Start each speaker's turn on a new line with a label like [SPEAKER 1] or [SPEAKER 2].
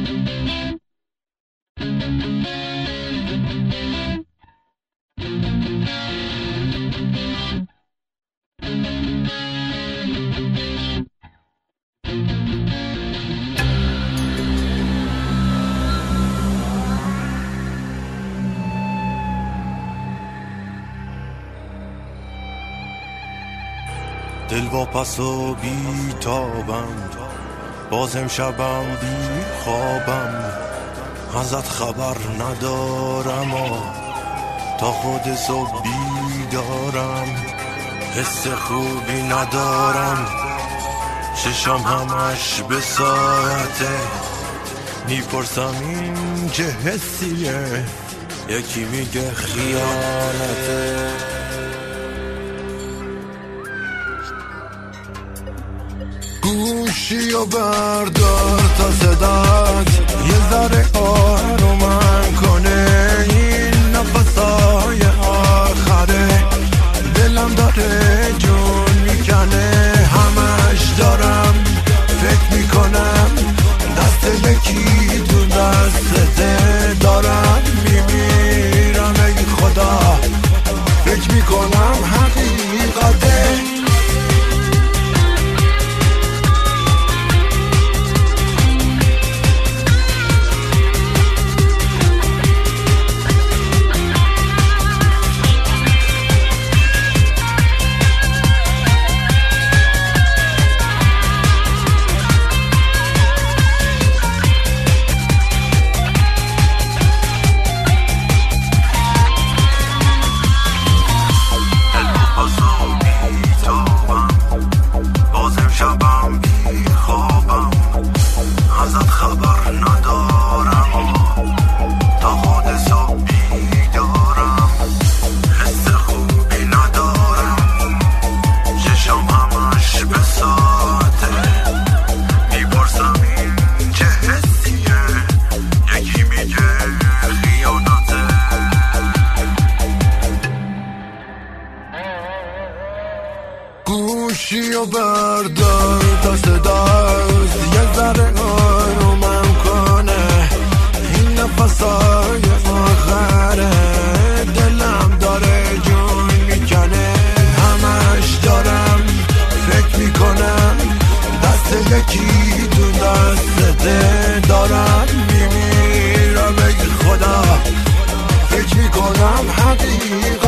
[SPEAKER 1] دل واپس و بی تابم، بازم شبم بی خوابم، ازت خبر ندارم و تا خود صبح بیدارم، حس خوبی ندارم، چشم همش به ساعته، میپرسم این چه حسیه، یکی میگه خیانته. گوشی و بردار تا صدات یه ذره آرومم کنه، این نفسای آخره، دلم داره جون میکنه، همش دارم فکر میکنم دست یکی تو دستته، دارم میمیرم ای خدا، فکر میکنم حقیقته. گوشی و بردار تا صداست یه ذره آرومم کنه، این نفسای آخره، دلم داره جون میکنه، همش دارم فکر میکنم دست یکی تو دستته، دارم میمیرم ای خدا، فکر میکنم حقیقت